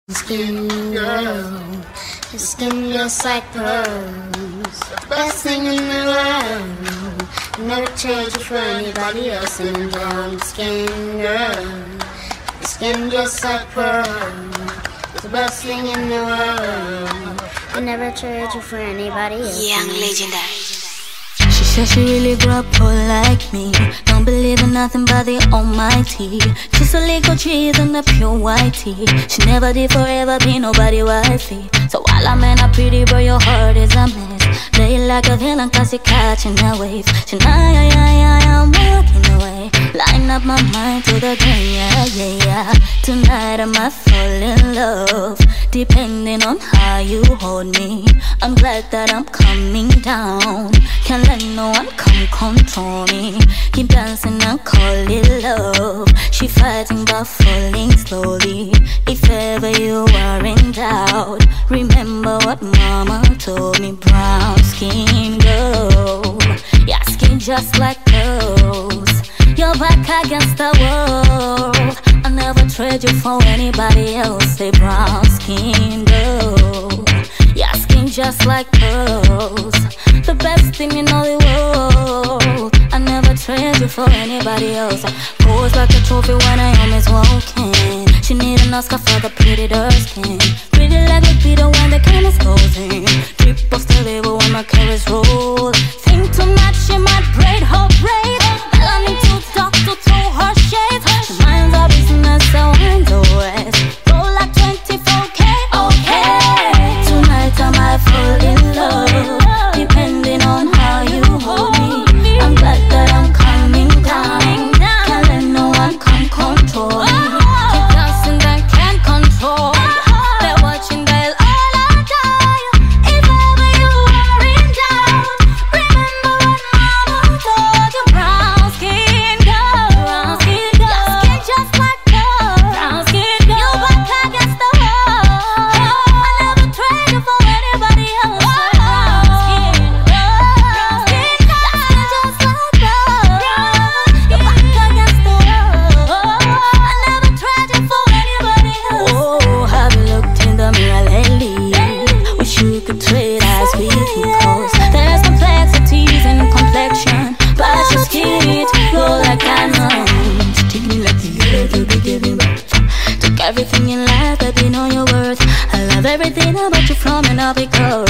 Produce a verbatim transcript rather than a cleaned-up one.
Skin girl, your skin just like pearls. Best thing in the world. Never trade you for anybody else. And I'm brown skin girl, your skin just like pearls. The best thing in the world. I never trade you for anybody else. Young legendary. She said she really grew up poor like me. Don't believe in nothing but the almighty. Just a little cheese and a pure white tea. She never did forever be nobody wifey. So while I'm in a pretty bro, your heart is a mess. Lay like a villain cause you're catching a wave. Tonight, I'm walking away. Line up my mind to the day, yeah, yeah, yeah. Tonight I might fall in love, depending on how you hold me. I'm glad that I'm coming down. Can't let no one come control me. Keep dancing and call it love. She fighting but falling slowly. If ever you are in doubt, remember what mama told me. Brown skin girl, your skin just like pearls. You're back against the world. I never trade you for anybody else. Say brown skin girl, your skin just like pearls. The best thing in all the world. I never trade you for anybody else. I pose like a trophy when I am is walking. She need an Oscar for the pretty dark skin. Pretty like a Peter when the cameras goes in. Drip off the label when my carrots roll. Think too much, she might braid her braid. I need to talk to throw her shades. She minds her business, so winds her waist. Roll like twenty-four K, okay. Tonight I might fall in love, depending on how you hold me. I'm glad that I'm coming down. Can't let no one come control me. Keep dancing, they can't control. They're watching, they'll all die. If ever you are in doubt, remember what mama told you. Brown skin girl, brown skin girl, your skin just like gold. Brown skin girl, you back against the wall. I never trade you for anybody else. Brown skin girl, skin girl, your skin just like gold. You back against the wall. I never trade you for anybody else. Oh, have you looked in the mirror lately? Wish you could trade eyes with me, cause there's complexities in complexion, but your skin it glow like diamonds. Take me like the girl to be giving birth. Took everything in life, baby, know your worth. I love everything about you from and all because